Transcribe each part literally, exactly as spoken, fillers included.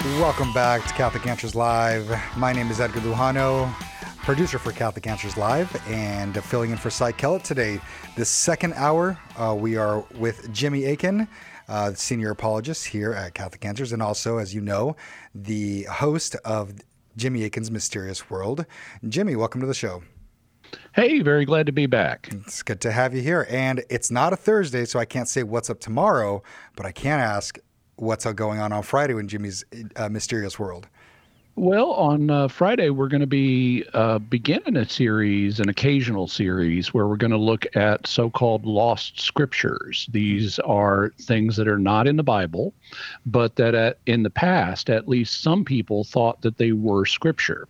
Welcome back to Catholic Answers Live. My name is Edgar Lujano, producer for Catholic Answers Live, and filling in for Cy Kellett today. This second hour, uh, we are with Jimmy Akin, uh, senior apologist here at Catholic Answers, and also, as you know, the host of Jimmy Akin's Mysterious World. Jimmy, welcome to the show. Hey, very glad to be back. It's good to have you here. And it's not a Thursday, so I can't say what's up tomorrow, but I can ask what's going on on Friday in Jimmy's uh, Mysterious World. Well, on uh, Friday, we're going to be uh, beginning a series, an occasional series, where we're going to look at so-called lost scriptures. These are things that are not in the Bible, but that at, in the past, at least some people thought that they were scripture.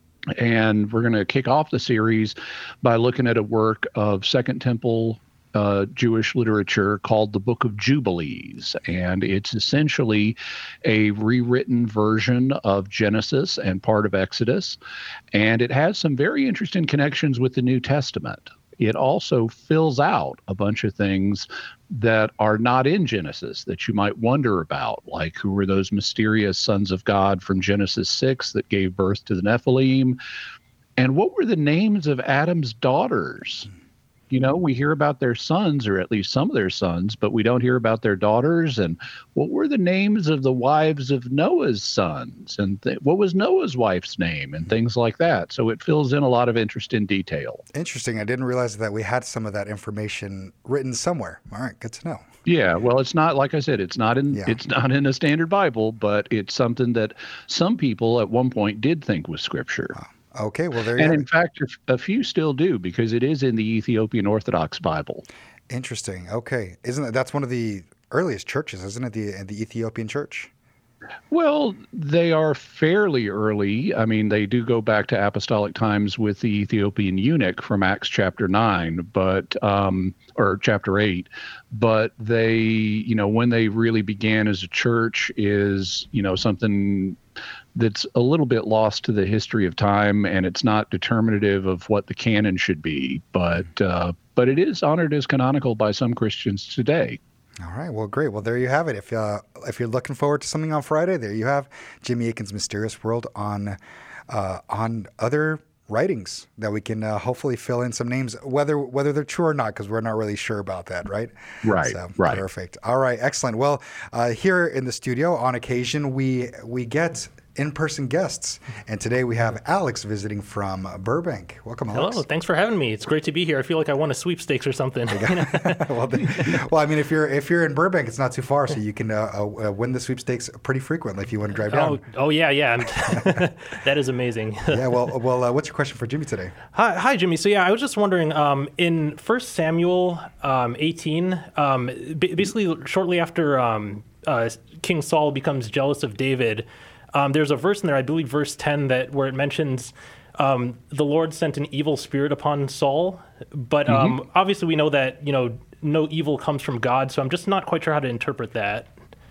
And we're going to kick off the series by looking at a work of Second Temple Uh, Jewish literature called the Book of Jubilees, and it's essentially a rewritten version of Genesis and part of Exodus, and it has some very interesting connections with the New Testament. It also fills out a bunch of things that are not in Genesis that you might wonder about, like who were those mysterious sons of God from Genesis six that gave birth to the Nephilim, and what were the names of Adam's daughters? You know, we hear about their sons, or at least some of their sons, but we don't hear about their daughters. And what were the names of the wives of Noah's sons? And th- what was Noah's wife's name? And things like that. So it fills in a lot of interesting detail. Interesting. I didn't realize that we had some of that information written somewhere. All right, good to know. Yeah, well, it's not, like I said, it's not in Yeah. it's not in a standard Bible, but it's something that some people at one point did think was scripture. Wow. Okay, well, there you And have in it. fact, a few still do, because it is in the Ethiopian Orthodox Bible. Interesting. Okay. Isn't that, that's one of the earliest churches, isn't it? The, the Ethiopian church? Well, they are fairly early. I mean, they do go back to apostolic times with the Ethiopian eunuch from Acts chapter nine, but um, or chapter eight. But they, you know, when they really began as a church is, you know, something that's a little bit lost to the history of time, and it's not determinative of what the canon should be. But uh, but it is honored as canonical by some Christians today. All right. Well, great. Well, there you have it. If uh, if you're looking forward to something on Friday, there you have Jimmy Akin's Mysterious World on uh, on other writings that we can uh, hopefully fill in some names, whether whether they're true or not, because we're not really sure about that, right? Right. So, right. Perfect. All right. Excellent. Well, uh, here in the studio, on occasion, we we get in-person guests, and today we have Alex visiting from Burbank. Welcome, Alex. Hello, thanks for having me. It's great to be here. I feel like I won a sweepstakes or something. well, then, well, I mean, if you're if you're in Burbank, it's not too far, so you can uh, uh, win the sweepstakes pretty frequently if you want to drive down. Oh, oh yeah, yeah. That is amazing. yeah. Well, well, uh, what's your question for Jimmy today? Hi, hi, Jimmy. So yeah, I was just wondering. Um, in First Samuel um, eighteen, um, b- basically shortly after um, uh, King Saul becomes jealous of David. Um, there's a verse in there, I believe verse ten, that where it mentions um, the Lord sent an evil spirit upon Saul. But um, mm-hmm. obviously we know that, you know, no evil comes from God. So I'm just not quite sure how to interpret that.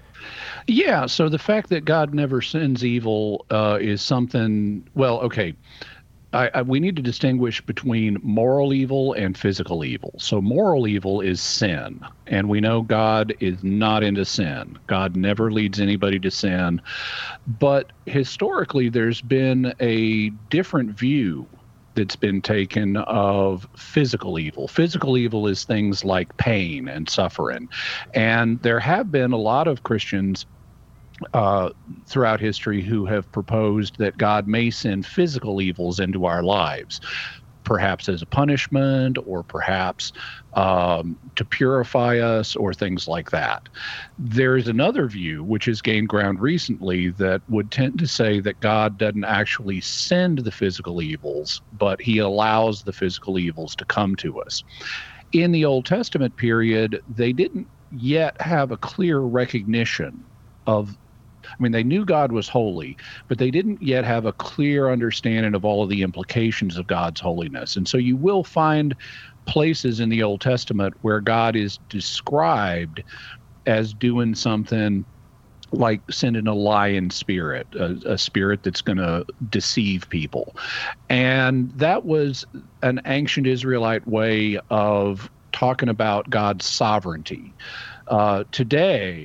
Yeah, so the fact that God never sends evil uh, is something, well, okay. I, I, we need to distinguish between moral evil and physical evil. So moral evil is sin, and we know God is not into sin. God never leads anybody to sin. But historically, there's been a different view that's been taken of physical evil. Physical evil is things like pain and suffering. And there have been a lot of Christians Uh, throughout history who have proposed that God may send physical evils into our lives, perhaps as a punishment, or perhaps um, to purify us, or things like that. There's another view, which has gained ground recently, that would tend to say that God doesn't actually send the physical evils, but he allows the physical evils to come to us. In the Old Testament period, they didn't yet have a clear recognition of I mean, they knew God was holy, but they didn't yet have a clear understanding of all of the implications of God's holiness. And so you will find places in the Old Testament where God is described as doing something like sending a lion spirit, a, a spirit that's going to deceive people. And that was an ancient Israelite way of talking about God's sovereignty. Uh, today,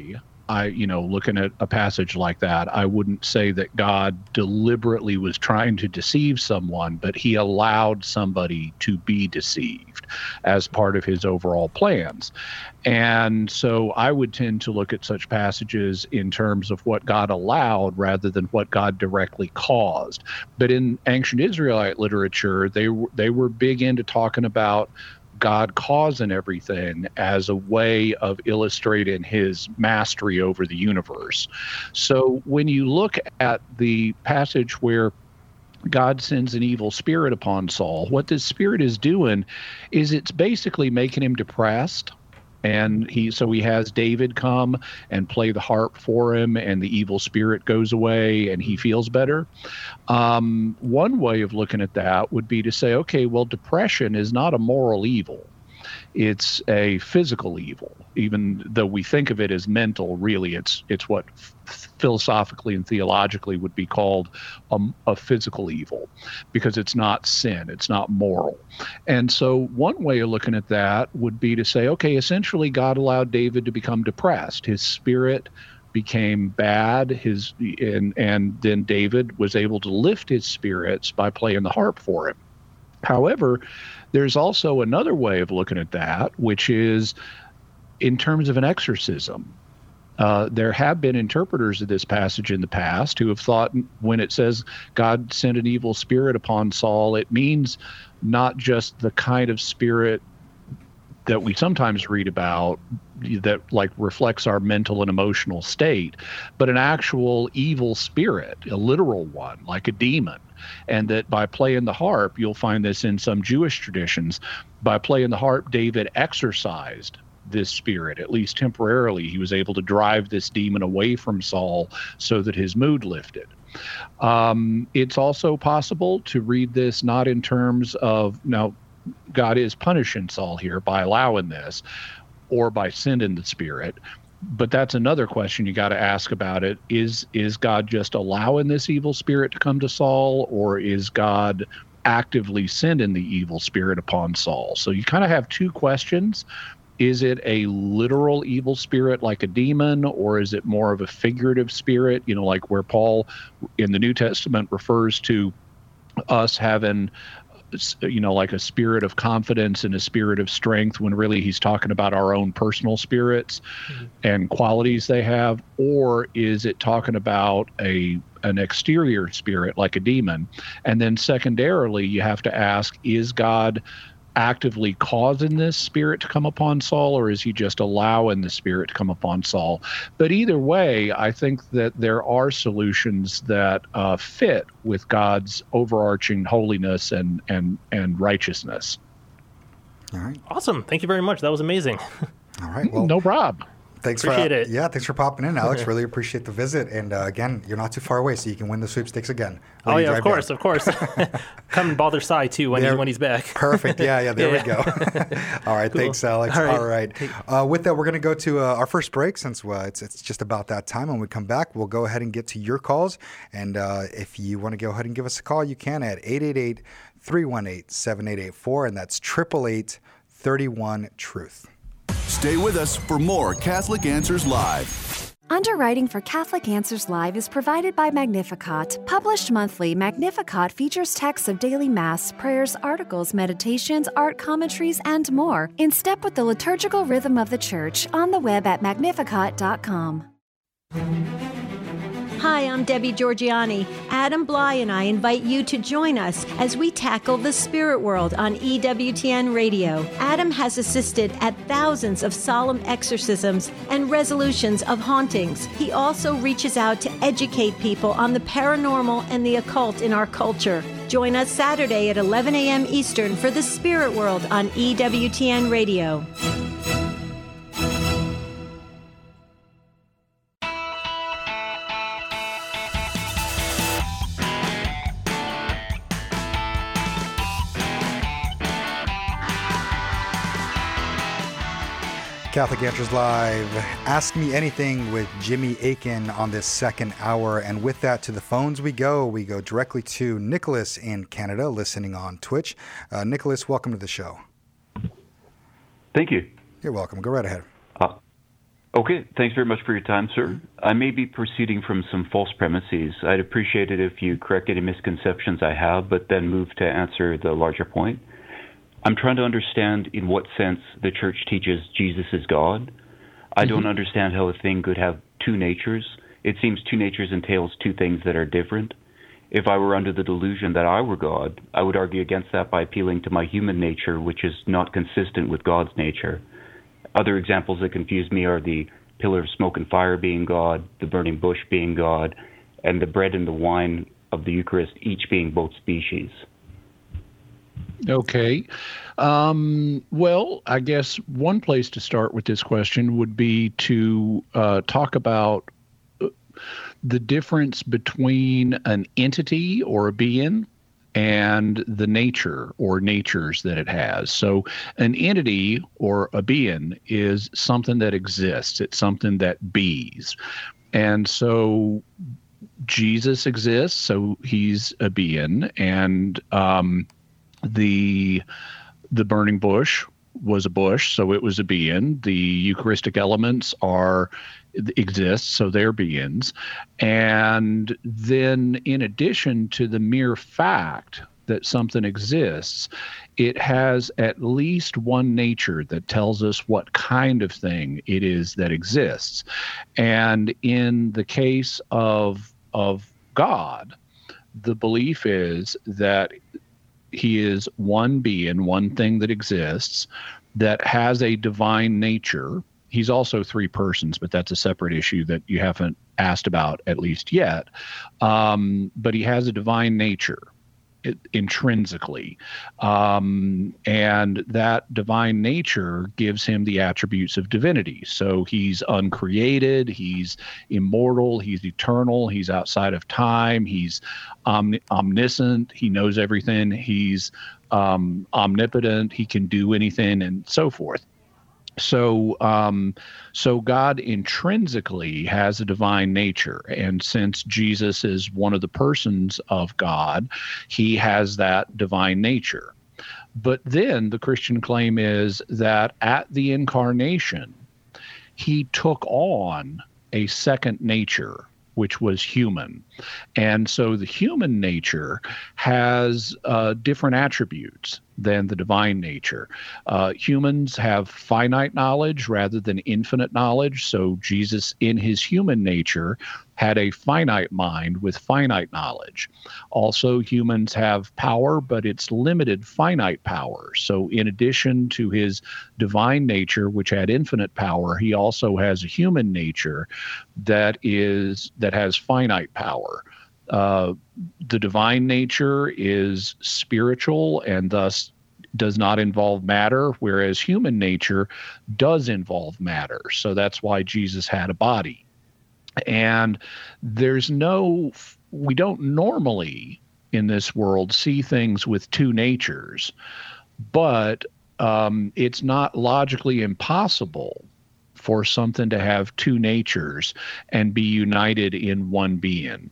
I, you know, looking at a passage like that, I wouldn't say that God deliberately was trying to deceive someone, but he allowed somebody to be deceived as part of his overall plans. And so I would tend to look at such passages in terms of what God allowed rather than what God directly caused. But in ancient Israelite literature, they they were big into talking about God causing everything as a way of illustrating his mastery over the universe. So when you look at the passage where God sends an evil spirit upon Saul, what this spirit is doing is it's basically making him depressed. And he, so he has David come and play the harp for him, and the evil spirit goes away and he feels better. Um, one way of looking at that would be to say, okay, well, depression is not a moral evil. It's a physical evil. Even though we think of it as mental, really it's it's what f- philosophically and theologically would be called a, a physical evil, because it's not sin, it's not moral. And so one way of looking at that would be to say, okay, essentially God allowed David to become depressed. His spirit became bad, his and and then David was able to lift his spirits by playing the harp for him. However, there's also another way of looking at that, which is in terms of an exorcism. Uh, there have been interpreters of this passage in the past who have thought when it says God sent an evil spirit upon Saul, it means not just the kind of spirit that we sometimes read about that like reflects our mental and emotional state, but an actual evil spirit, a literal one, like a demon. And that by playing the harp, you'll find this in some Jewish traditions, by playing the harp, David exorcised this spirit, at least temporarily. He was able to drive this demon away from Saul so that his mood lifted. Um, it's also possible to read this not in terms of, now, God is punishing Saul here by allowing this or by sending the spirit. But that's another question you got to ask about it. Is is God just allowing this evil spirit to come to Saul, or is God actively sending the evil spirit upon Saul? So you kind of have two questions. Is it a literal evil spirit like a demon, or is it more of a figurative spirit, you know, like where Paul in the New Testament refers to us having, you know, like a spirit of confidence and a spirit of strength, when really he's talking about our own personal spirits mm-hmm. and qualities they have? Or is it talking about a an exterior spirit like a demon? And then secondarily, you have to ask, is God actively causing this spirit to come upon Saul, or is he just allowing the spirit to come upon Saul? But either way, I think that there are solutions that uh, fit with God's overarching holiness and, and, and righteousness. All right. Awesome. Thank you very much. That was amazing. All right. Well, no problem. Thanks appreciate for, it. Yeah, thanks for popping in, Alex. Really appreciate the visit. And uh, again, you're not too far away, so you can win the sweepstakes again. Oh, yeah, of course, back. of course. Come and bother Cy, too, when, he, when he's back. Perfect. Yeah, yeah, there yeah. we go. All right, cool. Thanks, Alex. All right. All right. Uh, with that, we're going to go to uh, our first break, since uh, it's, it's just about that time. When we come back, we'll go ahead and get to your calls. And uh, if you want to go ahead and give us a call, you can at eight eight eight, three one eight, seven eight eight four, and that's eight eight eight, three one, truth. Stay with us for more Catholic Answers Live. Underwriting for Catholic Answers Live is provided by Magnificat. Published monthly, Magnificat features texts of daily Mass, prayers, articles, meditations, art commentaries, and more, in step with the liturgical rhythm of the Church, on the web at magnificat dot com. Hi, I'm Debbie Georgiani. Adam Bly and I invite you to join us as we tackle the spirit world on E W T N Radio. Adam has assisted at thousands of solemn exorcisms and resolutions of hauntings. He also reaches out to educate people on the paranormal and the occult in our culture. Join us Saturday at eleven a.m. Eastern for the Spirit World on E W T N Radio. Catholic Answers Live, Ask Me Anything with Jimmy Akin on this second hour. And with that, to the phones we go. We go directly to Nicholas in Canada, listening on Twitch. Uh, Nicholas, welcome to the show. Thank you. You're welcome. Go right ahead. Uh, Okay, thanks very much for your time, sir. I may be proceeding from some false premises. I'd appreciate it if you correct any misconceptions I have, but then move to answer the larger point. I'm trying to understand in what sense the church teaches Jesus is God. I mm-hmm. don't understand how a thing could have two natures. It seems two natures entails two things that are different. If I were under the delusion that I were God, I would argue against that by appealing to my human nature, which is not consistent with God's nature. Other examples that confuse me are the pillar of smoke and fire being God, the burning bush being God, and the bread and the wine of the Eucharist each being both species. Okay. Um, well, I guess one place to start with this question would be to uh, talk about the difference between an entity or a being and the nature or natures that it has. So an entity or a being is something that exists. It's something that bees. And so Jesus exists, so he's a being. And um, the the burning bush was a bush, so it was a being. The Eucharistic elements are exist, so they're beings. And then in addition to the mere fact that something exists, it has at least one nature that tells us what kind of thing it is that exists. And in the case of of God, the belief is that he is one being, one thing that exists, that has a divine nature. He's also three persons, but that's a separate issue that you haven't asked about, at least yet. Um, but he has a divine nature it, intrinsically. Um, and that divine nature gives him the attributes of divinity. So he's uncreated, he's immortal, he's eternal, he's outside of time, he's omni- omniscient, he knows everything, he's um, omnipotent, he can do anything, and so forth. So, um, so God intrinsically has a divine nature, and since Jesus is one of the persons of God, he has that divine nature. But then the Christian claim is that at the incarnation, he took on a second nature, which was human. And so the human nature has uh, different attributes than the divine nature. Uh, humans have finite knowledge rather than infinite knowledge. So Jesus, in his human nature, had a finite mind with finite knowledge. Also, humans have power, but it's limited finite power. So in addition to his divine nature, which had infinite power, he also has a human nature that is that has finite power. Uh, the divine nature is spiritual and thus does not involve matter, whereas human nature does involve matter. So that's why Jesus had a body. And there's no, we don't normally in this world see things with two natures, but um, it's not logically impossible for something to have two natures and be united in one being.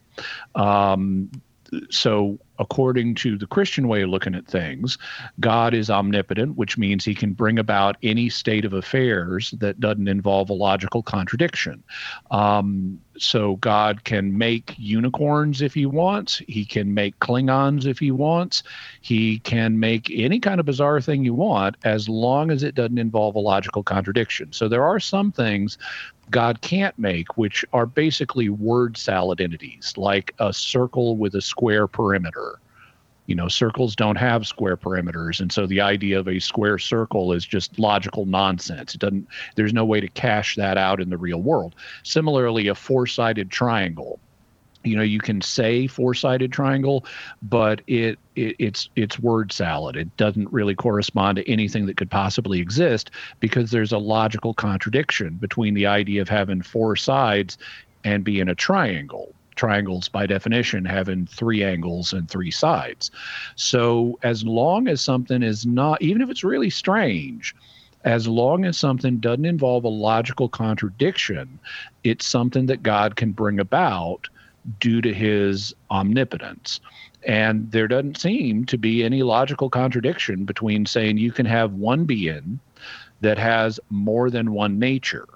Um, so according to the Christian way of looking at things, God is omnipotent, which means he can bring about any state of affairs that doesn't involve a logical contradiction. Um, so God can make unicorns if he wants. He can make Klingons if he wants. He can make any kind of bizarre thing you want as long as it doesn't involve a logical contradiction. So there are some things God can't make, which are basically word salad entities, like a circle with a square perimeter. You know, circles don't have square perimeters, and so the idea of a square circle is just logical nonsense. It doesn't. There's no way to cash that out in the real world. Similarly, a four-sided triangle. You know, you can say four-sided triangle, but it, it it's it's word salad. It doesn't really correspond to anything that could possibly exist because there's a logical contradiction between the idea of having four sides and being a triangle. Triangles, by definition, having three angles and three sides. So as long as something is not, even if it's really strange, as long as something doesn't involve a logical contradiction, it's something that God can bring about due to his omnipotence. And there doesn't seem to be any logical contradiction between saying you can have one being that has more than one nature.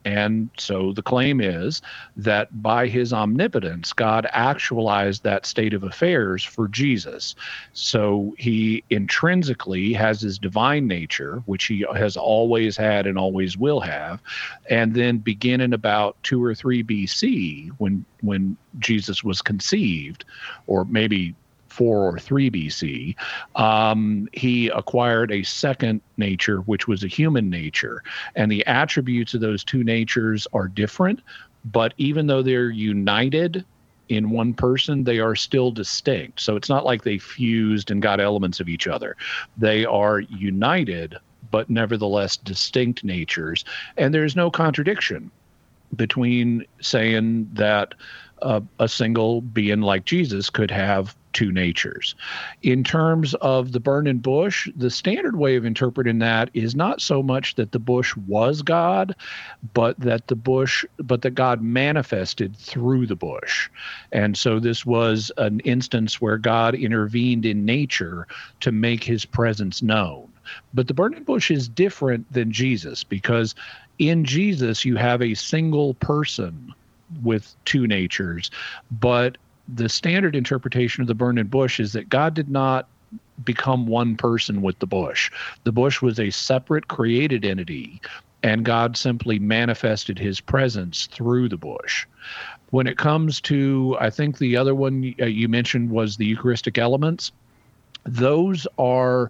And so the claim is that by his omnipotence, God actualized that state of affairs for Jesus. So he intrinsically has his divine nature, which he has always had and always will have. And then beginning about two or three B C, when when Jesus was conceived, or maybe four or three B C, um, he acquired a second nature, which was a human nature. And the attributes of those two natures are different, but even though they're united in one person, they are still distinct. So it's not like they fused and got elements of each other. They are united, but nevertheless distinct natures. And there's no contradiction between saying that uh, a single being like Jesus could have two natures. In terms of the burning bush, the standard way of interpreting that is not so much that the bush was God, but that the bush, but that God manifested through the bush. And so this was an instance where God intervened in nature to make his presence known. But the burning bush is different than Jesus, because in Jesus you have a single person with two natures, but the standard interpretation of the burning bush is that God did not become one person with the bush. The bush was a separate created entity, and God simply manifested his presence through the bush. When it comes to, I think the other one you mentioned was the Eucharistic elements. Those are,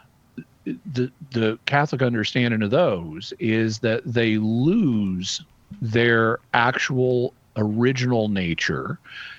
the the Catholic understanding of those is that they lose their actual original nature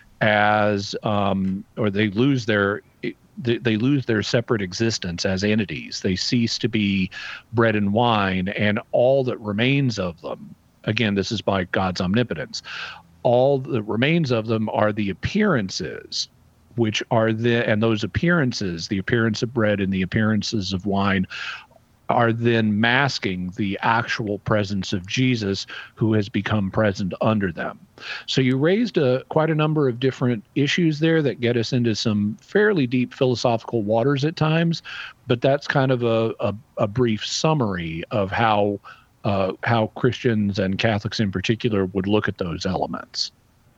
as um, or they lose their they, they lose their separate existence as entities. They cease to be bread and wine, and all that remains of them, again, this is by God's omnipotence, all that remains of them are the appearances, which are the, and those appearances, the appearance of bread and the appearances of wine, are then masking the actual presence of Jesus, who has become present under them. So you raised a, quite a number of different issues there that get us into some fairly deep philosophical waters at times, but that's kind of a, a, a brief summary of how uh, how Christians and Catholics in particular would look at those elements.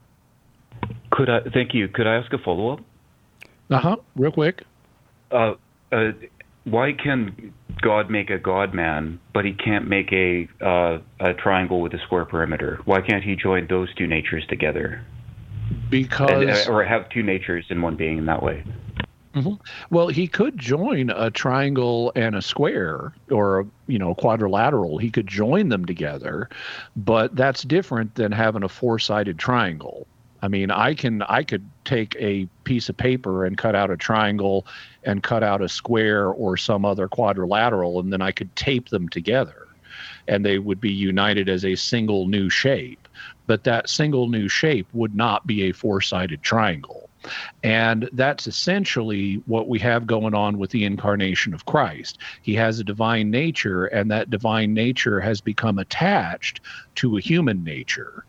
Could I? Thank you. Could I ask a follow-up? Uh-huh. Real quick. Uh, uh, why can God make a God-man, but he can't make a uh, a triangle with a square perimeter? Why can't he join those two natures together? Because... And, uh, or have two natures in one being in that way? Mm-hmm. Well, he could join a triangle and a square, or a, you know, quadrilateral. He could join them together, but that's different than having a four-sided triangle. I mean, I can I could take a piece of paper and cut out a triangle and cut out a square or some other quadrilateral, and then I could tape them together, and they would be united as a single new shape. But that single new shape would not be a four-sided triangle. And that's essentially what we have going on with the incarnation of Christ. He has a divine nature, and that divine nature has become attached to a human nature,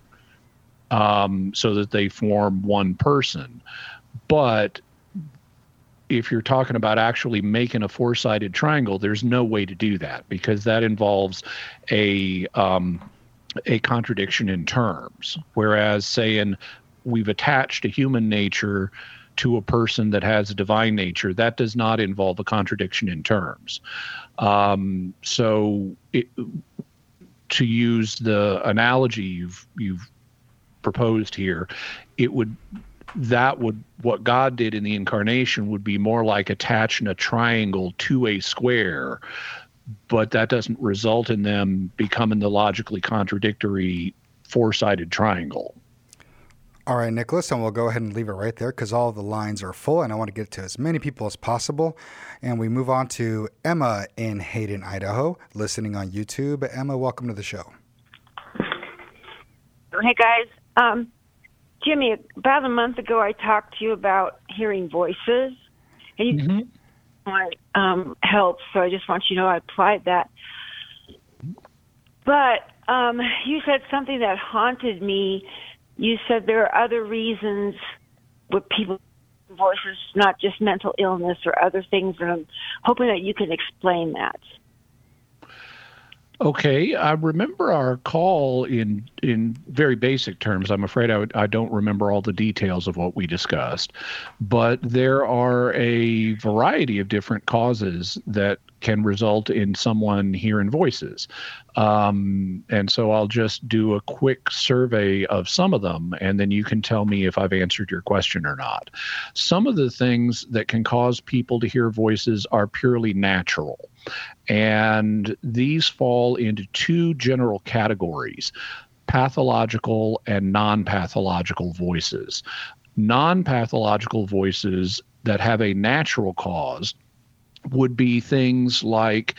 um, so that they form one person. But if you're talking about actually making a four-sided triangle, there's no way to do that, because that involves a um, a contradiction in terms. Whereas saying we've attached a human nature to a person that has a divine nature, that does not involve a contradiction in terms. Um, so it, to use the analogy you've you've proposed here, it would that would what God did in the incarnation would be more like attaching a triangle to a square, but that doesn't result in them becoming the logically contradictory four-sided triangle. All right, Nicholas, and we'll go ahead and leave it right there because all the lines are full, and I want to get to as many people as possible. And we move on to Emma in Hayden, Idaho, listening on YouTube. Emma, welcome to the show. Hey, guys. Um, Jimmy, about a month ago, I talked to you about hearing voices, and you mm-hmm. want um, help, so I just want you to know I applied that. But um, you said something that haunted me. You said there are other reasons with people voices, not just mental illness or other things, and I'm hoping that you can explain that. Okay, I remember our call in in very basic terms. I'm afraid I, would, I don't remember all the details of what we discussed, but there are a variety of different causes that can result in someone hearing voices. Um, and so I'll just do a quick survey of some of them, and then you can tell me if I've answered your question or not. Some of the things that can cause people to hear voices are purely natural. And these fall into two general categories: pathological and non-pathological voices. Non-pathological voices that have a natural cause would be things like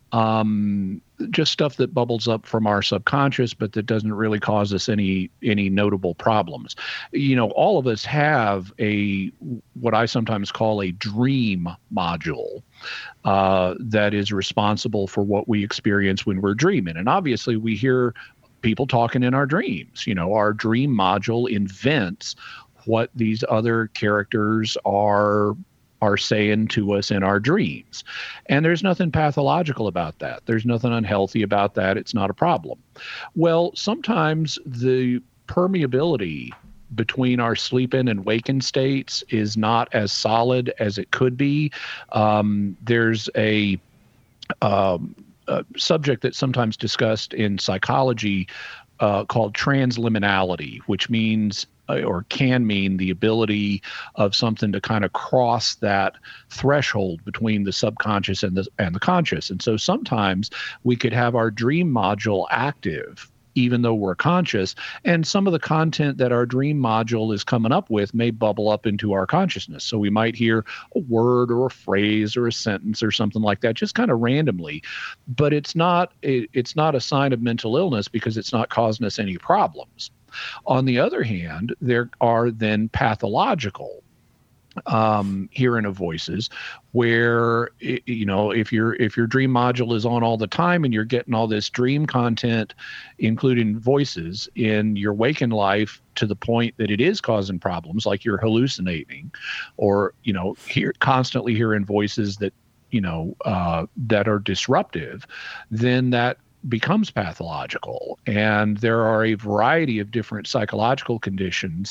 um, just stuff that bubbles up from our subconscious, but that doesn't really cause us any any notable problems. You know, all of us have a what I sometimes call a dream module uh, that is responsible for what we experience when we're dreaming. And obviously, we hear people talking in our dreams. You know, our dream module invents what these other characters are are saying to us in our dreams. And there's nothing pathological about that. There's nothing unhealthy about that. It's not a problem. Well, sometimes the permeability between our sleeping and waking states is not as solid as it could be. Um, there's a, um, a subject that's sometimes discussed in psychology uh, called transliminality, which means or can mean the ability of something to kind of cross that threshold between the subconscious and the and the conscious. And so sometimes we could have our dream module active even though we're conscious, and some of the content that our dream module is coming up with may bubble up into our consciousness. So we might hear a word or a phrase or a sentence or something like that, just kind of randomly, but it's not it, it's not a sign of mental illness because it's not causing us any problems. On the other hand, there are then pathological um, hearing of voices where, you know, if your if your dream module is on all the time and you're getting all this dream content, including voices in your waking life to the point that it is causing problems, like you're hallucinating or, you know, hear constantly hearing voices that, you know, uh, that are disruptive, then that becomes pathological. And there are a variety of different psychological conditions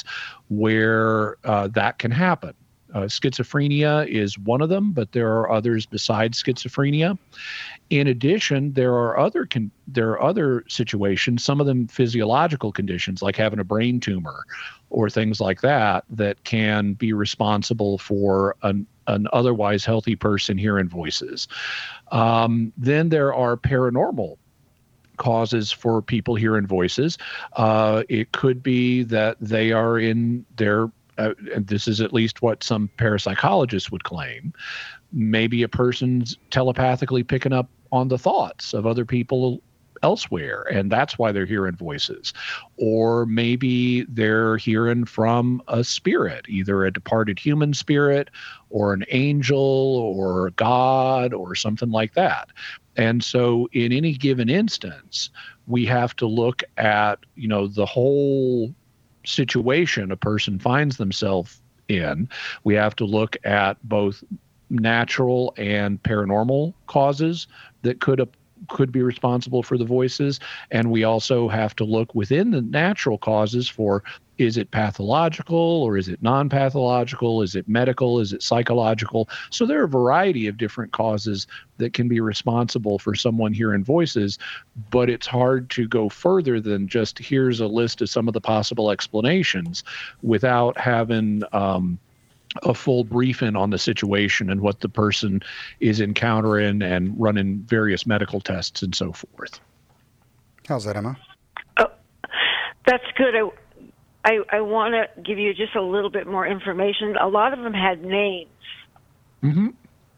where uh, that can happen. Uh, schizophrenia is one of them, but there are others besides schizophrenia. In addition, there are other con- there are other situations, some of them physiological conditions like having a brain tumor or things like that, that can be responsible for an, an otherwise healthy person hearing voices. Um, then there are paranormal causes for people hearing voices. Uh, it could be that they are in their Uh, and this is at least what some parapsychologists would claim, maybe a person's telepathically picking up on the thoughts of other people elsewhere, and that's why they're hearing voices. Or maybe they're hearing from a spirit, either a departed human spirit or an angel or God or something like that. And so in any given instance, we have to look at, you know, the whole situation a person finds themselves in. We have to look at both natural and paranormal causes that could uh, could be responsible for the voices, and we also have to look within the natural causes for, is it pathological or is it non-pathological? Is it medical? Is it psychological? So there are a variety of different causes that can be responsible for someone hearing voices, but it's hard to go further than just here's a list of some of the possible explanations without having um, a full briefing on the situation and what the person is encountering and running various medical tests and so forth. How's that, Emma? Oh, that's good. I, I, I want to give you just a little bit more information. A lot of them had names. Mm-hmm.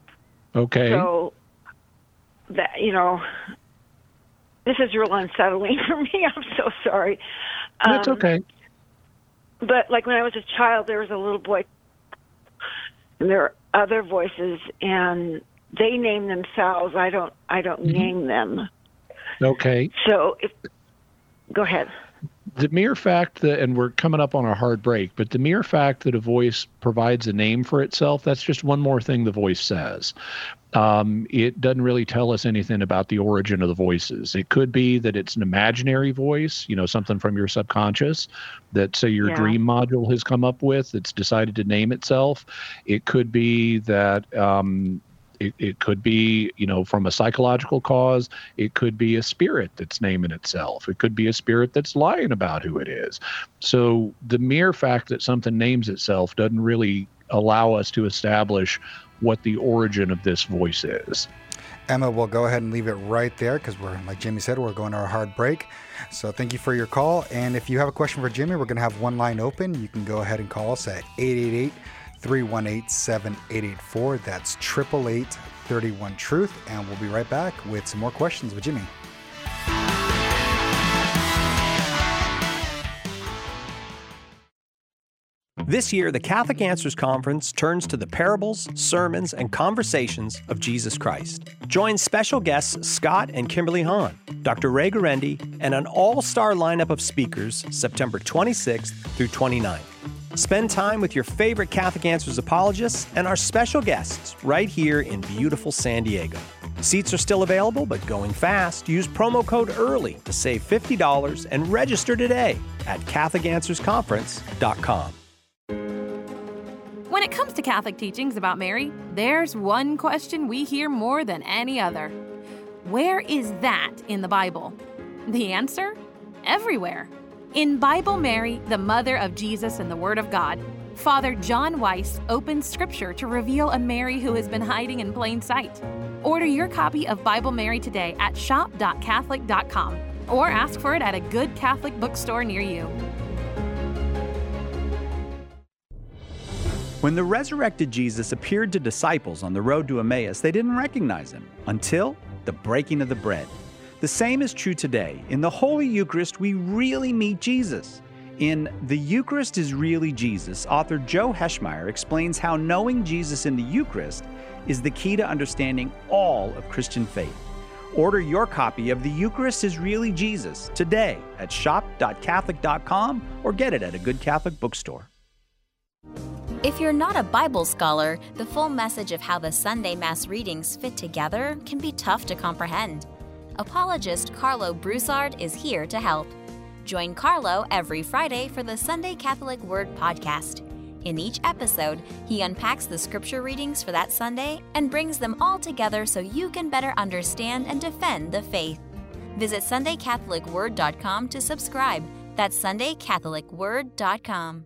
Okay. So, that, you know, this is real unsettling for me. I'm so sorry. That's um, okay. But, like, when I was a child, there was a little boy, and there are other voices, and they name themselves. I don't, I don't mm-hmm. name them. Okay. So, if, go ahead. the mere fact that, and we're coming up on a hard break, but the mere fact that a voice provides a name for itself, that's just one more thing the voice says. Um, it doesn't really tell us anything about the origin of the voices. It could be that it's an imaginary voice, you know, something from your subconscious that, say, your Yeah. dream module has come up with that's decided to name itself. It could be that um, it, it could be, you know, from a psychological cause. It could be a spirit that's naming itself. It could be a spirit that's lying about who it is. So the mere fact that something names itself doesn't really allow us to establish what the origin of this voice is. Emma, we'll go ahead and leave it right there because we're, like Jimmy said, we're going to our hard break. So thank you for your call. And if you have a question for Jimmy, we're going to have one line open. You can go ahead and call us at eight eight eight, three one eight, seven eight eight four. That's eight eight eight, three one, truth. And we'll be right back with some more questions with Jimmy. This year, the Catholic Answers Conference turns to the parables, sermons, and conversations of Jesus Christ. Join special guests Scott and Kimberly Hahn, Doctor Ray Guarendi, and an all-star lineup of speakers September twenty-sixth through twenty-ninth. Spend time with your favorite Catholic Answers apologists and our special guests right here in beautiful San Diego. Seats are still available, but going fast. Use promo code EARLY to save fifty dollars and register today at Catholic Answers Conference dot com. When it comes to Catholic teachings about Mary, there's one question we hear more than any other. Where is that in the Bible? The answer? Everywhere. In Bible Mary, the Mother of Jesus and the Word of God, Father John Weiss opens Scripture to reveal a Mary who has been hiding in plain sight. Order your copy of Bible Mary today at shop dot catholic dot com or ask for it at a good Catholic bookstore near you. When the resurrected Jesus appeared to disciples on the road to Emmaus, they didn't recognize him until the breaking of the bread. The same is true today. In the Holy Eucharist, we really meet Jesus. In The Eucharist is Really Jesus, author Joe Heschmeyer explains how knowing Jesus in the Eucharist is the key to understanding all of Christian faith. Order your copy of The Eucharist is Really Jesus today at shop dot catholic dot com or get it at a good Catholic bookstore. If you're not a Bible scholar, the full message of how the Sunday Mass readings fit together can be tough to comprehend. Apologist Carlo Broussard is here to help. Join Carlo every Friday for the Sunday Catholic Word podcast. In each episode, he unpacks the scripture readings for that Sunday and brings them all together so you can better understand and defend the faith. Visit sunday catholic word dot com to subscribe. That's sunday catholic word dot com.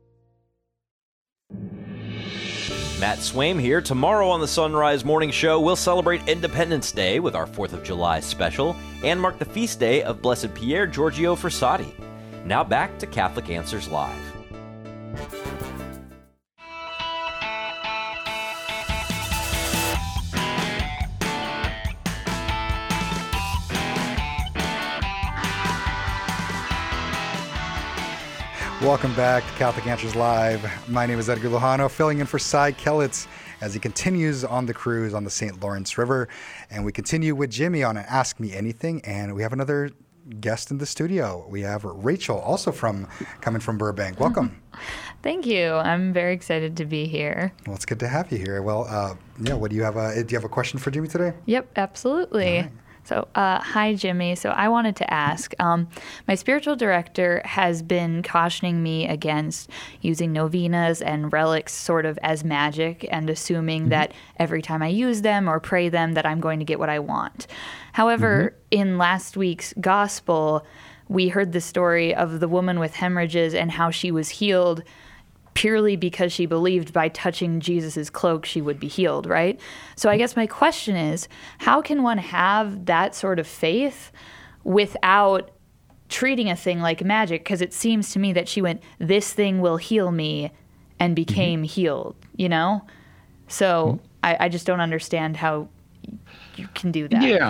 Matt Swaim here. Tomorrow on the Sunrise Morning Show, we'll celebrate Independence Day with our fourth of July special and mark the feast day of Blessed Pier Giorgio Frassati. Now back to Catholic Answers Live. Welcome back to Catholic Answers Live. My name is Edgar Lujano, filling in for Cy Kellett as he continues on the cruise on the Saint Lawrence River. And we continue with Jimmy on an Ask Me Anything. And we have another guest in the studio. We have Rachel, also from coming from Burbank. Welcome. Thank you. I'm very excited to be here. Well, it's good to have you here. Well, uh, yeah, what do you have? A, do you have a question for Jimmy today? Yep, absolutely. So, uh, hi, Jimmy. So I wanted to ask, um, my spiritual director has been cautioning me against using novenas and relics sort of as magic and assuming mm-hmm. that every time I use them or pray them that I'm going to get what I want. However, mm-hmm. in last week's gospel, we heard the story of the woman with hemorrhages and how she was healed purely because she believed by touching Jesus's cloak she would be healed, right? So I guess my question is, how can one have that sort of faith without treating a thing like magic? Because it seems to me that she went, this thing will heal me, and became mm-hmm. healed, you know? So mm-hmm. I, I just don't understand how you can do that. Yeah.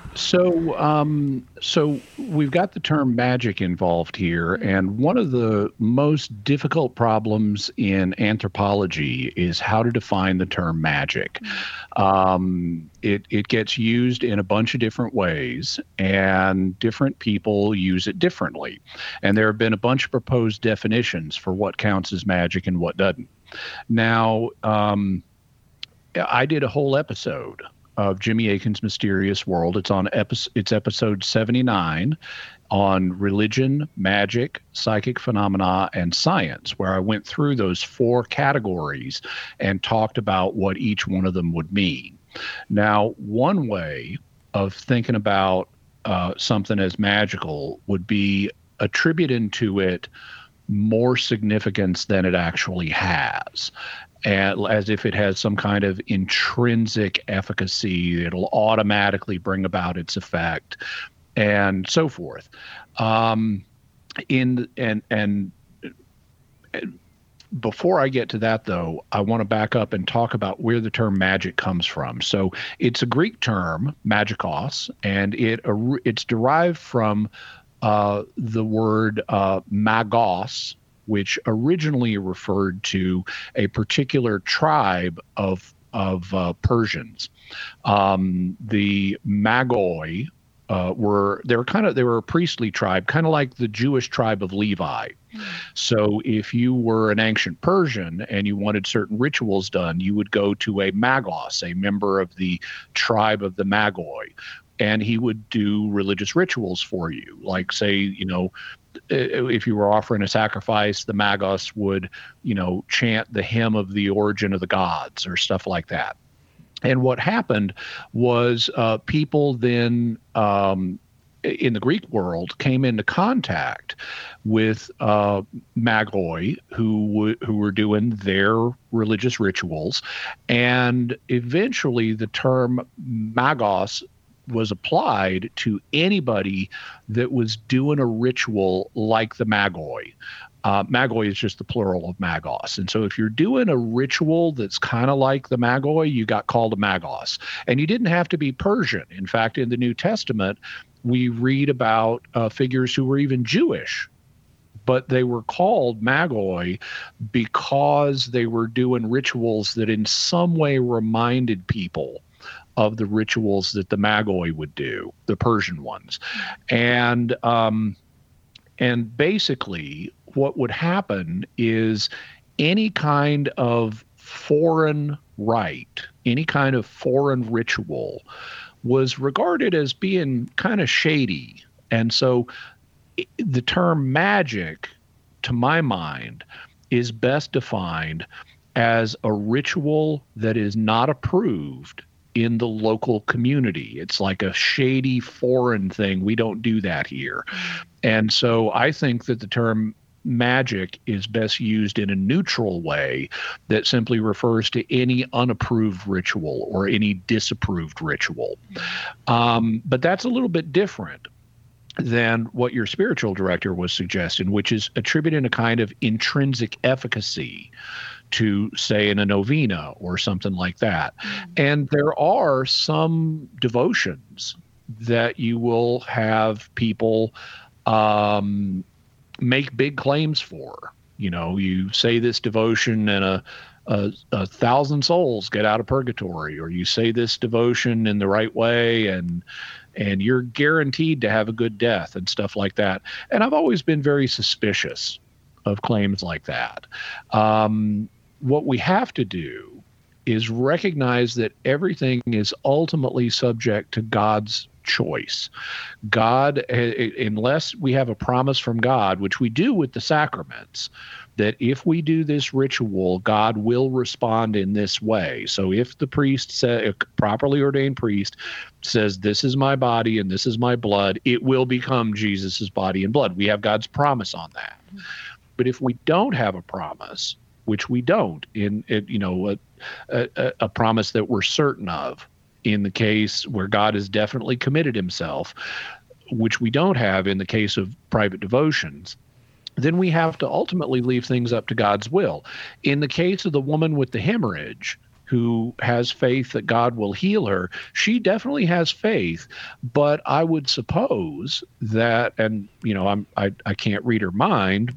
So, um, so we've got the term magic involved here, and one of the most difficult problems in anthropology is how to define the term magic. Um, it it gets used in a bunch of different ways, and different people use it differently. And there have been a bunch of proposed definitions for what counts as magic and what doesn't. Now, um, I did a whole episode of Jimmy Akin's Mysterious World. It's on episode, it's episode seventy-nine on religion, magic, psychic phenomena, and science, where I went through those four categories and talked about what each one of them would mean. Now, one way of thinking about uh, something as magical would be attributing to it more significance than it actually has. And as if it has some kind of intrinsic efficacy, it'll automatically bring about its effect, and so forth. Um, in and and before I get to that, though, I want to back up and talk about where the term magic comes from. So it's a Greek term, magikos, and it it's derived from uh, the word uh, magos, which originally referred to a particular tribe of of uh, Persians. Um, the Magoi uh, were they were kind of they were a priestly tribe, kind of like the Jewish tribe of Levi. Mm. So if you were an ancient Persian and you wanted certain rituals done, you would go to a Magos, a member of the tribe of the Magoi, and he would do religious rituals for you, like, say, you know, if you were offering a sacrifice, the Magos would, you know, chant the hymn of the origin of the gods or stuff like that. And what happened was uh, people then um, in the Greek world came into contact with uh, Magoi who w- who were doing their religious rituals, and eventually the term Magos was applied to anybody that was doing a ritual like the Magoi. Uh, Magoi is just the plural of Magos. And so if you're doing a ritual that's kind of like the Magoi, you got called a Magos. And you didn't have to be Persian. In fact, in the New Testament, we read about uh, figures who were even Jewish, but they were called Magoi because they were doing rituals that in some way reminded people of the rituals that the Magoi would do, the Persian ones. And um, and basically what would happen is any kind of foreign rite, any kind of foreign ritual was regarded as being kind of shady. And so the term magic, to my mind, is best defined as a ritual that is not approved in the local community. It's like a shady foreign thing. We don't do that here. And so I think that the term magic is best used in a neutral way that simply refers to any unapproved ritual or any disapproved ritual. Um, but that's a little bit different than what your spiritual director was suggesting, which is attributing a kind of intrinsic efficacy to, say, in a novena or something like that. And there are some devotions that you will have people um, make big claims for. You know, you say this devotion and a, a, a thousand souls get out of purgatory, or you say this devotion in the right way and and you're guaranteed to have a good death and stuff like that. And I've always been very suspicious of claims like that. Um, what we have to do is recognize that everything is ultimately subject to God's choice. God, unless we have a promise from God, which we do with the sacraments, that if we do this ritual, God will respond in this way. So if the priest, say, a properly ordained priest, says, this is my body and this is my blood, it will become Jesus's body and blood. We have God's promise on that. But if we don't have a promise, which we don't, in it, you know, a, a, a promise that we're certain of, in the case where God has definitely committed himself, which we don't have in the case of private devotions, then we have to ultimately leave things up to God's will. In the case of the woman with the hemorrhage, who has faith that God will heal her, she definitely has faith. But I would suppose that, and you know, I'm I, I can't read her mind,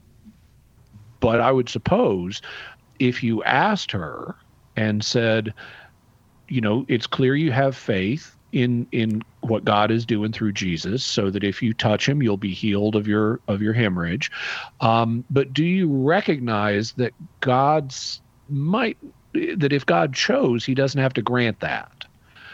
but I would suppose if you asked her and said, you know, it's clear you have faith in in what God is doing through Jesus, so that if you touch him, you'll be healed of your of your hemorrhage. Um, but do you recognize that God's might that if God chose, he doesn't have to grant that?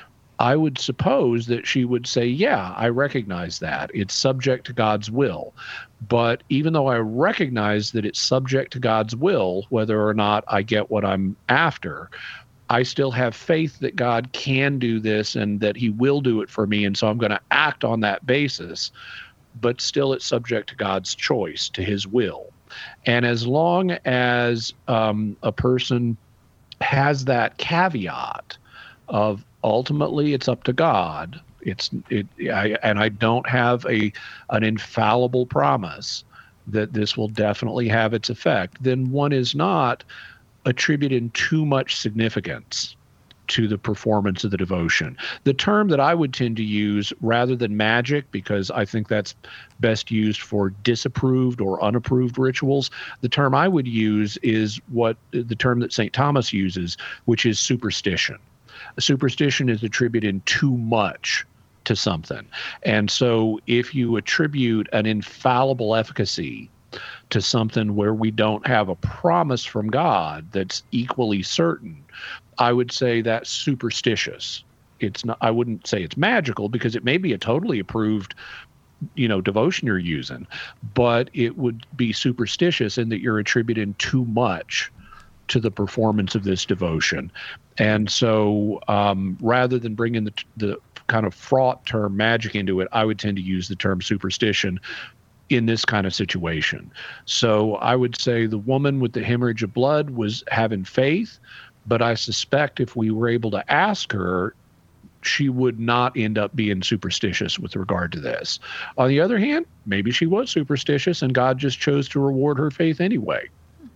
I would suppose that she would say, yeah, I recognize that. It's subject to God's will. But even though I recognize that it's subject to God's will, whether or not I get what I'm after, I still have faith that God can do this and that he will do it for me. And so I'm going to act on that basis, but still it's subject to God's choice, to his will. And as long as um, a person has that caveat of ultimately it's up to God, it's it, I, and I don't have a an infallible promise that this will definitely have its effect, then one is not attributing too much significance to the performance of the devotion. The term that I would tend to use, rather than magic, because I think that's best used for disapproved or unapproved rituals, the term I would use is what the term that Saint Thomas uses, which is superstition. A superstition is attributing too much to something. And so if you attribute an infallible efficacy to something where we don't have a promise from God that's equally certain, I would say that's superstitious. It's not, I wouldn't say it's magical, because it may be a totally approved, you know, devotion you're using, but it would be superstitious in that you're attributing too much to the performance of this devotion. And so um, rather than bringing the, the kind of fraught term magic into it, I would tend to use the term superstition in this kind of situation. So I would say the woman with the hemorrhage of blood was having faith, but I suspect if we were able to ask her, she would not end up being superstitious with regard to this. On the other hand, maybe she was superstitious and God just chose to reward her faith anyway.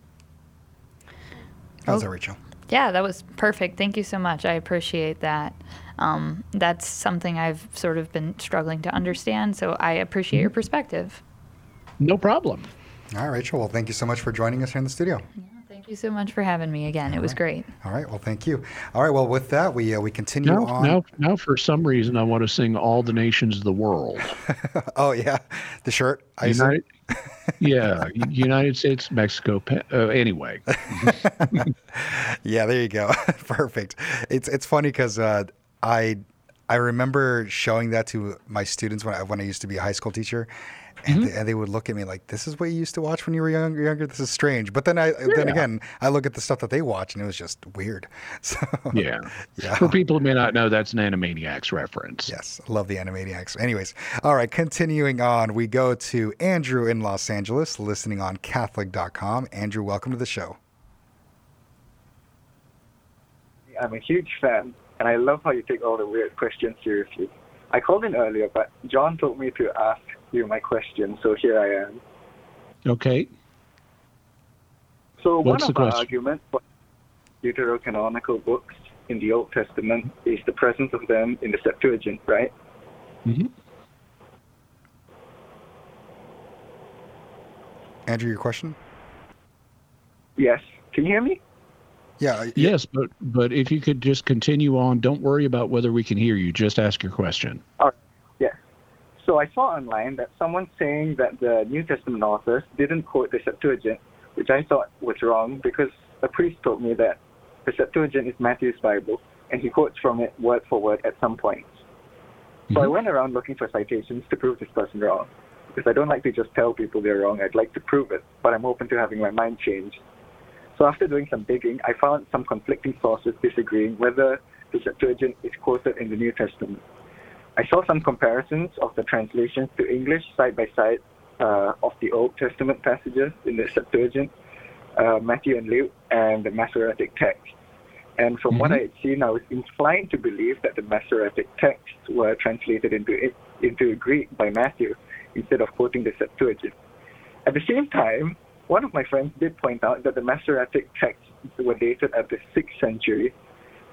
How's that, Rachel? Yeah, that was perfect. Thank you so much. I appreciate that. Um, that's something I've sort of been struggling to understand, so I appreciate your perspective. No problem. All right, Rachel. Well, thank you so much for joining us here in the studio. Yeah, thank you so much for having me again. All it was right. great. All right. Well, thank you. All right. Well, with that, we uh, we continue now, on. Now, now, for some reason, I want to sing "All the Nations of the World." Oh yeah, the shirt. I United, yeah, United States, Mexico. Uh, anyway. Yeah, there you go. Perfect. It's it's funny because uh, I I remember showing that to my students when I when I used to be a high school teacher. And, mm-hmm. they, and they would look at me like, "This is what you used to watch when you were young, younger. This is strange." But then I, yeah. then again, I look at the stuff that they watch, and it was just weird. So, yeah. yeah. For people who may not know, that's an Animaniacs reference. Yes, I love the Animaniacs. Anyways, all right. Continuing on, we go to Andrew in Los Angeles, listening on Catholic dot com. Andrew, welcome to the show. I'm a huge fan, and I love how you take all the weird questions seriously. I called in earlier, but John told me to ask you my question, so here I am. Okay. So What's one of the our question? arguments for deuterocanonical books in the Old Testament is the presence of them in the Septuagint, right? Mm-hmm. Andrew, your question? Yes. Can you hear me? Yeah. Yes, but but if you could just continue on, don't worry about whether we can hear you. Just ask your question. All right. Yes. So I saw online that someone saying that the New Testament authors didn't quote the Septuagint, which I thought was wrong because a priest told me that the Septuagint is Matthew's Bible, and he quotes from it word for word at some points. So mm-hmm. I went around looking for citations to prove this person wrong, because I don't like to just tell people they're wrong. I'd like to prove it, but I'm open to having my mind changed. So after doing some digging, I found some conflicting sources disagreeing whether the Septuagint is quoted in the New Testament. I saw some comparisons of the translations to English side by side uh, of the Old Testament passages in the Septuagint, uh, Matthew and Luke, and the Masoretic text. And from mm-hmm. what I had seen, I was inclined to believe that the Masoretic texts were translated into into Greek by Matthew instead of quoting the Septuagint. At the same time, one of my friends did point out that the Masoretic texts were dated at the sixth century,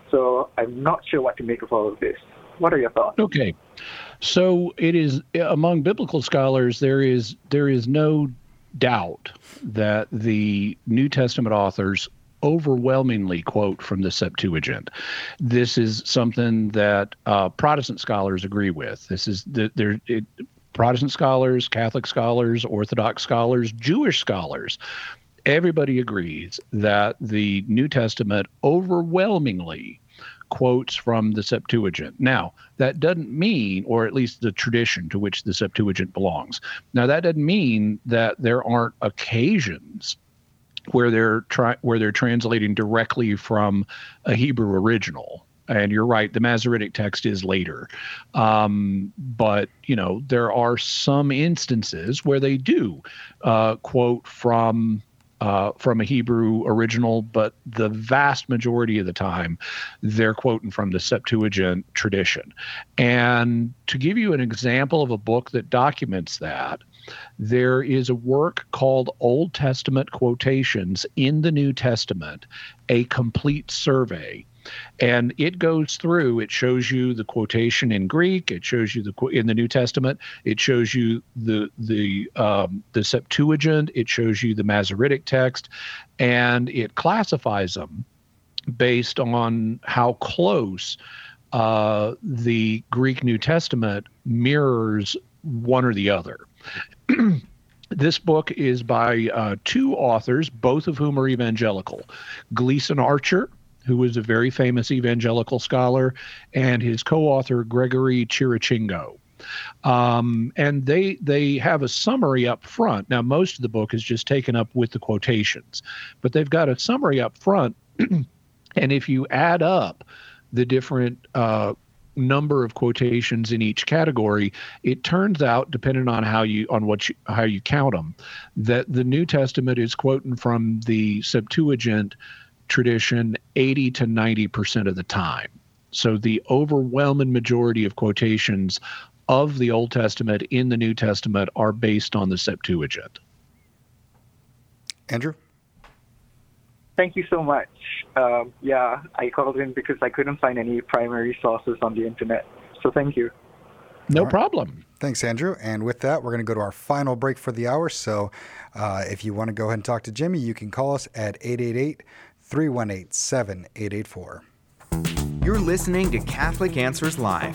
So I'm not sure what to make of all of this. What are your thoughts? Okay. So it is among biblical scholars, there is there is no doubt that the New Testament authors overwhelmingly quote from the Septuagint. This is something that uh, Protestant scholars agree with. This is the, there. It, Protestant scholars, Catholic scholars, Orthodox scholars, Jewish scholars, everybody agrees that the New Testament overwhelmingly quotes from the Septuagint. Now, that doesn't mean, or at least the tradition to which the Septuagint belongs. Now, that doesn't mean that there aren't occasions where they're try, where they're translating directly from a Hebrew original. And you're right, the Masoretic text is later. Um, but, you know, there are some instances where they do uh, quote from Uh, from a Hebrew original, but the vast majority of the time, they're quoting from the Septuagint tradition. And to give you an example of a book that documents that, there is a work called Old Testament Quotations in the New Testament, a complete survey. And it goes through, it shows you the quotation in Greek, it shows you the in the New Testament, it shows you the the um, the Septuagint, it shows you the Masoretic text, and it classifies them based on how close uh, the Greek New Testament mirrors one or the other. This book is by uh, two authors, both of whom are evangelical. Gleason Archer, who was a very famous evangelical scholar, and his co-author, Gregory Chirichingo. Um, and they they have a summary up front. Now, most of the book is just taken up with the quotations, but they've got a summary up front. And if you add up the different uh, number of quotations in each category, it turns out, depending on how you on what you, how you count them, that the New Testament is quoting from the Septuagint tradition eighty to ninety percent of the time. So the overwhelming majority of quotations of the Old Testament in the New Testament are based on the Septuagint. Andrew? Thank you so much. Um, yeah, I called in because I couldn't find any primary sources on the internet. So thank you. No right. problem. Thanks, Andrew. And with that, we're going to go to our final break for the hour. So uh, if you want to go ahead and talk to Jimmy, you can call us at eight eight eight, three one eight, seven eight eight four. You're listening to Catholic Answers Live.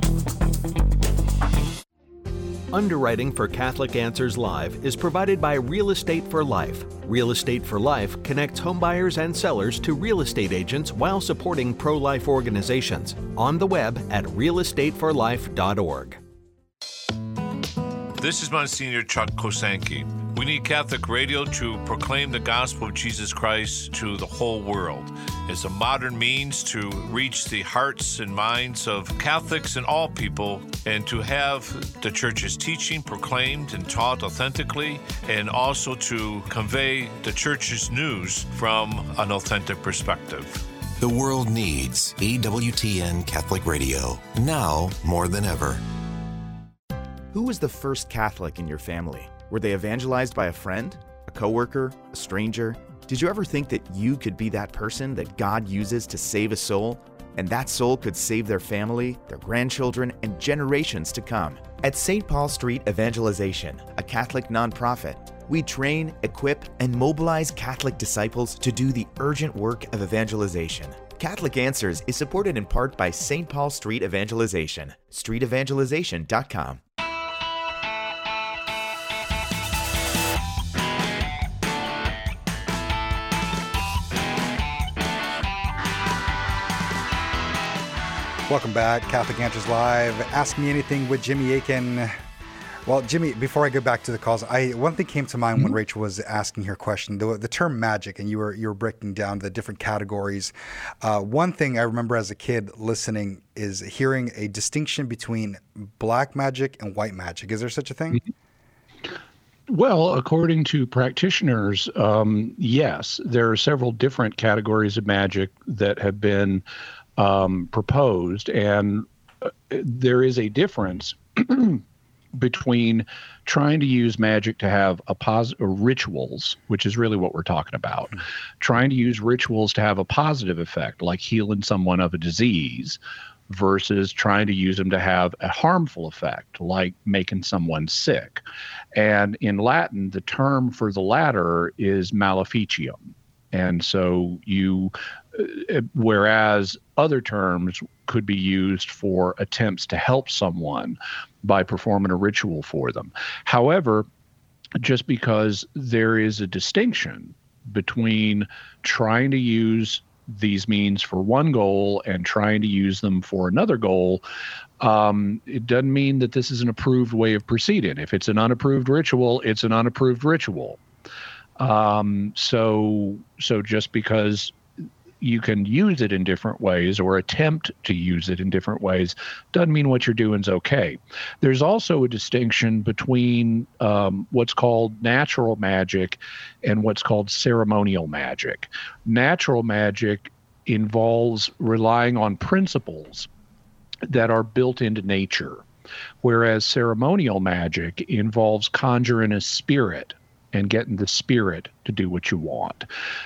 Underwriting for Catholic Answers Live is provided by Real Estate for Life. Real Estate for Life connects homebuyers and sellers to real estate agents while supporting pro-life organizations. On the web at real estate for life dot org. This is Monsignor Chuck Kosanke. We need Catholic radio to proclaim the gospel of Jesus Christ to the whole world. It's a modern means to reach the hearts and minds of Catholics and all people, and to have the Church's teaching proclaimed and taught authentically, and also to convey the Church's news from an authentic perspective. The world needs E W T N Catholic Radio, now more than ever. Who was the first Catholic in your family? Were they evangelized by a friend, a coworker, a stranger? Did you ever think that you could be that person that God uses to save a soul? And that soul could save their family, their grandchildren, and generations to come. At Saint Paul Street Evangelization, a Catholic nonprofit, we train, equip, and mobilize Catholic disciples to do the urgent work of evangelization. Catholic Answers is supported in part by Saint Paul Street Evangelization, street evangelization dot com. Welcome back, Catholic Answers Live. Ask Me Anything with Jimmy Akin. Well, Jimmy, before I go back to the calls, I one thing came to mind mm-hmm. when Rachel was asking her question, the, the term magic, and you were you were breaking down the different categories. Uh, one thing I remember as a kid listening is hearing a distinction between black magic and white magic. Is there such a thing? Mm-hmm. Well, according to practitioners, um, yes, there are several different categories of magic that have been Um, proposed, and uh, there is a difference between trying to use magic to have a positive rituals, which is really what we're talking about, mm-hmm. trying to use rituals to have a positive effect, like healing someone of a disease, versus trying to use them to have a harmful effect, like making someone sick. And in Latin, the term for the latter is maleficium. And so you, uh, whereas other terms could be used for attempts to help someone by performing a ritual for them. However, just because there is a distinction between trying to use these means for one goal and trying to use them for another goal, um, it doesn't mean that this is an approved way of proceeding. If it's an unapproved ritual, it's an unapproved ritual. Um, so, so just because you can use it in different ways or attempt to use it in different ways doesn't mean what you're doing is okay. There's also a distinction between um, what's called natural magic and what's called ceremonial magic. Natural magic involves relying on principles that are built into nature, whereas ceremonial magic involves conjuring a spirit and getting the spirit to do what you want.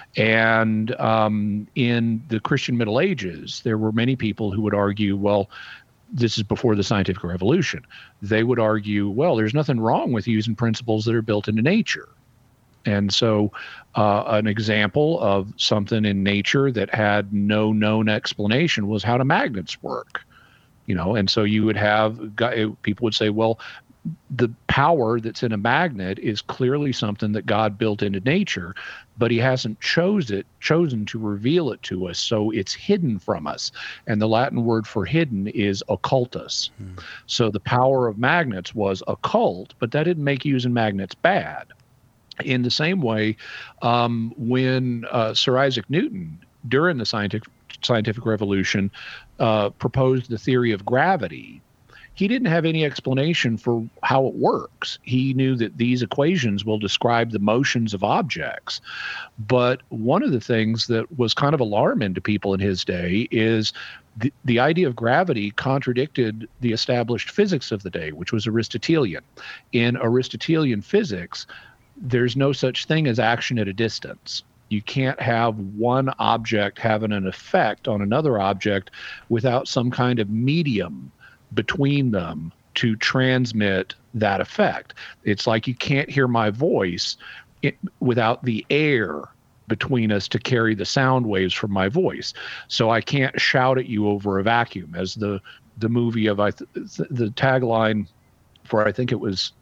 And um, in the Christian Middle Ages, there were many people who would argue, well, this is before the scientific revolution. They would argue, well, there's nothing wrong with using principles that are built into nature. And so uh, an example of something in nature that had no known explanation was how do magnets work? You know, and so you would have, people would say, well, the power that's in a magnet is clearly something that God built into nature, but he hasn't chose it, chosen to reveal it to us, so it's hidden from us. And the Latin word for hidden is occultus. Hmm. So the power of magnets was occult, but that didn't make using magnets bad. In the same way, um, when uh, Sir Isaac Newton, during the scientific, scientific revolution, uh, proposed the theory of gravity, he didn't have any explanation for how it works. He knew that these equations will describe the motions of objects. But one of the things that was kind of alarming to people in his day is the, the idea of gravity contradicted the established physics of the day, which was Aristotelian. In Aristotelian physics, there's no such thing as action at a distance. You can't have one object having an effect on another object without some kind of medium between them to transmit that effect. It's like you can't hear my voice it, without the air between us to carry the sound waves from my voice. So I can't shout at you over a vacuum, as the the movie of I th- the tagline for, I think it was,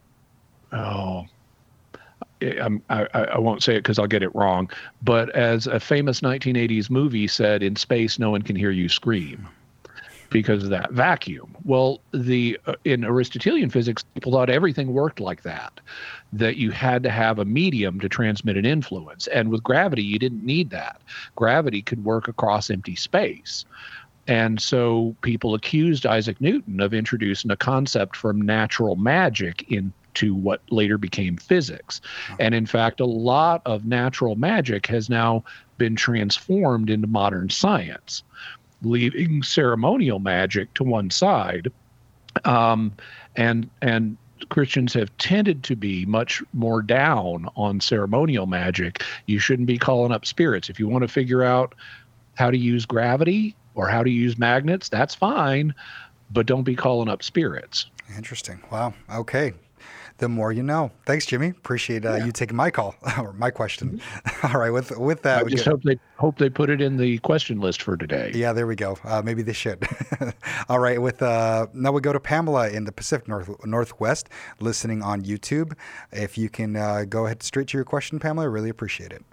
oh, I'm, I, I won't say it because I'll get it wrong, but as a famous nineteen eighties movie said, in space no one can hear you scream, because of that vacuum. Well, the uh, in Aristotelian physics, people thought everything worked like that, that you had to have a medium to transmit an influence. And with gravity, you didn't need that. Gravity could work across empty space. And so people accused Isaac Newton of introducing a concept from natural magic into what later became physics. And in fact, a lot of natural magic has now been transformed into modern science, leaving ceremonial magic to one side. Um, and and Christians have tended to be much more down on ceremonial magic. You shouldn't be calling up spirits. If you want to figure out how to use gravity or how to use magnets, that's fine, but don't be calling up spirits. Interesting. Wow. Okay. The more you know. Thanks, Jimmy. Appreciate uh, yeah. you taking my call or my question. Mm-hmm. All right. With with that, I just get... hope they hope they put it in the question list for today. Yeah, there we go. Uh, maybe they should. All right. With uh, now we go to Pamela in the Pacific North, Northwest, listening on YouTube. If you can uh, go ahead straight to your question, Pamela, I really appreciate it.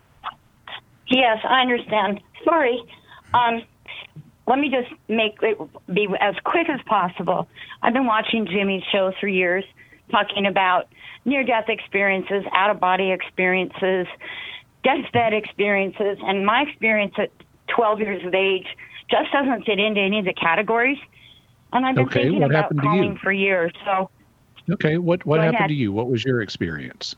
Yes, I understand. Sorry. Um, let me just make it be as quick as possible. I've been watching Jimmy's show for years, talking about near-death experiences, out-of-body experiences, deathbed experiences, and my experience at twelve years of age just doesn't fit into any of the categories. And I've been okay, thinking what about happened calling to you? for years. So, okay, what what Go happened ahead. to you? What was your experience?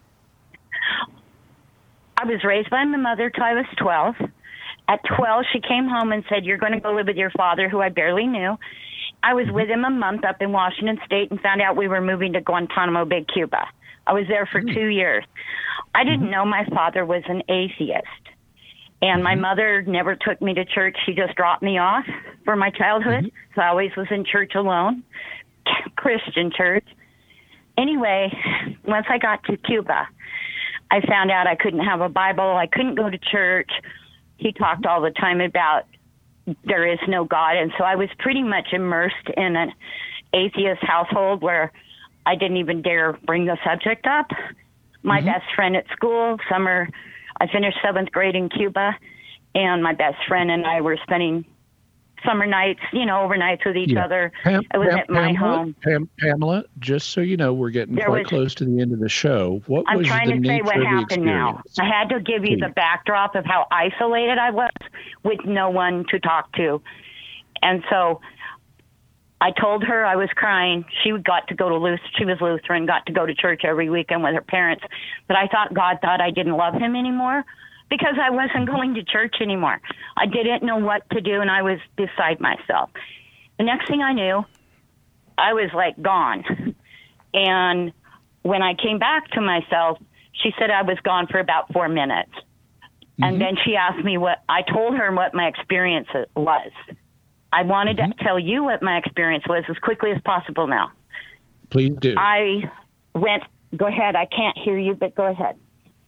I was raised by my mother till I was twelve. At twelve, she came home and said, "You're going to go live with your father," who I barely knew. I was with him a month up in Washington State and found out we were moving to Guantanamo Bay, Cuba. I was there for mm-hmm. two years. I didn't mm-hmm. know my father was an atheist. And my mother never took me to church. She just dropped me off for my childhood. Mm-hmm. So I always was in church alone, Christian church. Anyway, once I got to Cuba, I found out I couldn't have a Bible. I couldn't go to church. He talked all the time about there is no God. And so I was pretty much immersed in an atheist household where I didn't even dare bring the subject up. My mm-hmm. best friend at school, summer, I finished seventh grade in Cuba, and my best friend and I were spending summer nights, you know, overnights with each yeah. other. Pam, it was Pam, at my Pamela, home. Pam, Pamela, just so you know, we're getting There quite was- close to the end of the show. What I'm was trying the to say nature what of the happened now. experience? I had to give you the Please. backdrop of how isolated I was with no one to talk to. And so I told her I was crying. She got to go to Lutheran. She was Lutheran, got to go to church every weekend with her parents. But I thought God thought I didn't love him anymore because I wasn't going to church anymore. I didn't know what to do, and I was beside myself. The next thing I knew, I was like gone. And when I came back to myself, she said I was gone for about four minutes. Mm-hmm. And then she asked me what, I told her what my experience was. I wanted mm-hmm. to tell you what my experience was as quickly as possible now. Please do. I went, go ahead. I can't hear you, but go ahead.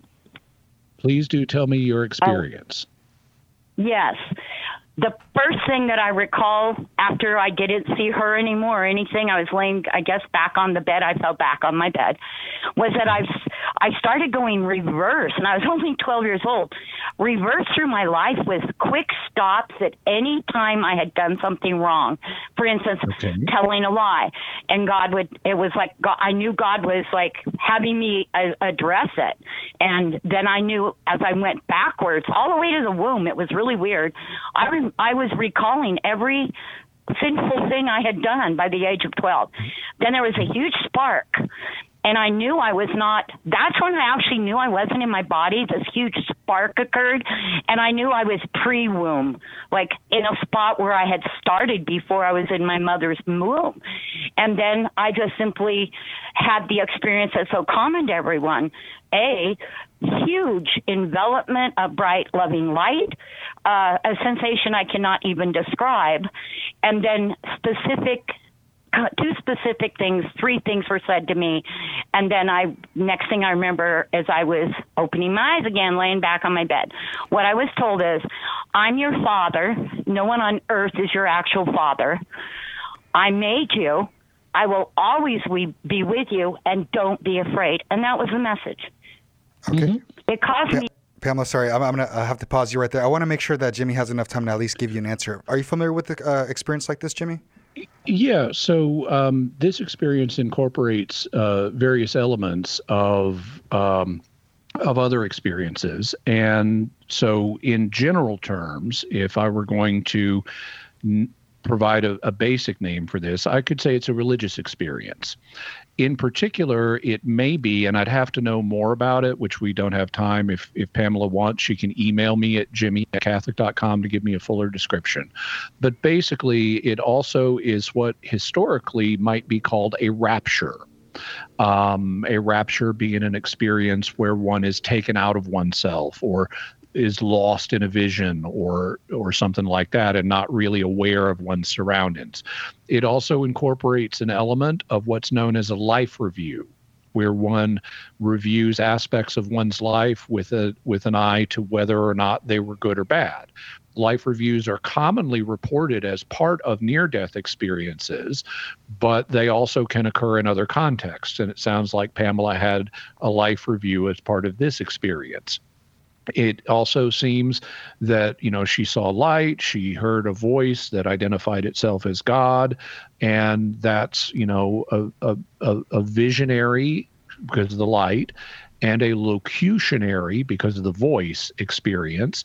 Please do tell me your experience. Oh, yes. The first thing that I recall after I didn't see her anymore or anything, I was laying, I guess, back on the bed. I fell back on my bed, was that I I started going reverse, and I was only twelve years old. Reverse through my life with quick stops at any time I had done something wrong. For instance, okay. telling a lie. And God would, it was like, God, I knew God was like having me uh, address it. And then I knew as I went backwards, all the way to the womb, it was really weird. I re- I was recalling every sinful thing I had done by the age of twelve. Then there was a huge spark, and I knew I was not, that's when I actually knew I wasn't in my body. This huge spark occurred, and I knew I was pre-womb, like in a spot where I had started before I was in my mother's womb. And then I just simply had the experience that's so common to everyone. A huge envelopment of bright, loving light, uh, a sensation I cannot even describe, and then specific, two specific things, three things were said to me, and then I, next thing I remember is I was opening my eyes again, laying back on my bed. What I was told is, I'm your father. No one on earth is your actual father. I made you. I will always be with you, and don't be afraid. And that was the message. Okay. Mm-hmm. It caused pa- me. Pamela, sorry, I'm, I'm going to have to pause you right there. I want to make sure that Jimmy has enough time to at least give you an answer. Are you familiar with the uh, experience like this, Jimmy? Yeah, so um, this experience incorporates uh, various elements of um, of other experiences. And so in general terms, if I were going to n- provide a, a basic name for this, I could say it's a religious experience. In particular, it may be, and I'd have to know more about it, which we don't have time. If if Pamela wants, she can email me at jimmy at catholic dot com to give me a fuller description. But basically, it also is what historically might be called a rapture. Um, a rapture being an experience where one is taken out of oneself or is lost in a vision or or something like that and not really aware of one's surroundings. It also incorporates an element of what's known as a life review, where one reviews aspects of one's life with a with an eye to whether or not they were good or bad. Life reviews are commonly reported as part of near-death experiences, but they also can occur in other contexts. And it sounds like Pamela had a life review as part of this experience. It also seems that, you know, she saw light, she heard a voice that identified itself as God, and that's, you know, a, a, a visionary because of the light and a locutionary because of the voice experience.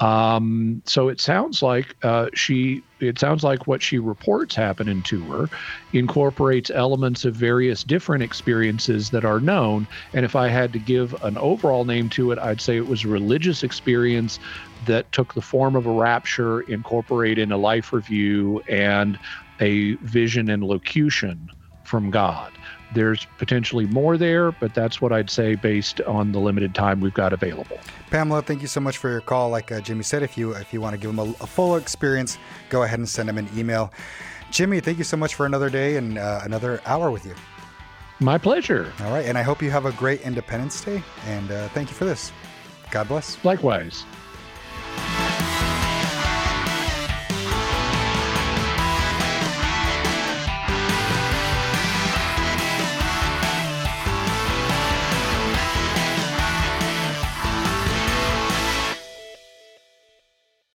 Um, so it sounds like uh, she, it sounds like what she reports happening to her incorporates elements of various different experiences that are known. And if I had to give an overall name to it, I'd say it was a religious experience that took the form of a rapture, incorporated a life review, and a vision and locution from God. There's potentially more there, but that's what I'd say based on the limited time we've got available. Pamela, thank you so much for your call. Like uh, Jimmy said, if you if you want to give him a, a full experience, go ahead and send him an email. Jimmy, thank you so much for another day and uh, another hour with you. My pleasure. All right, and I hope you have a great Independence Day, and uh, thank you for this. God bless. Likewise.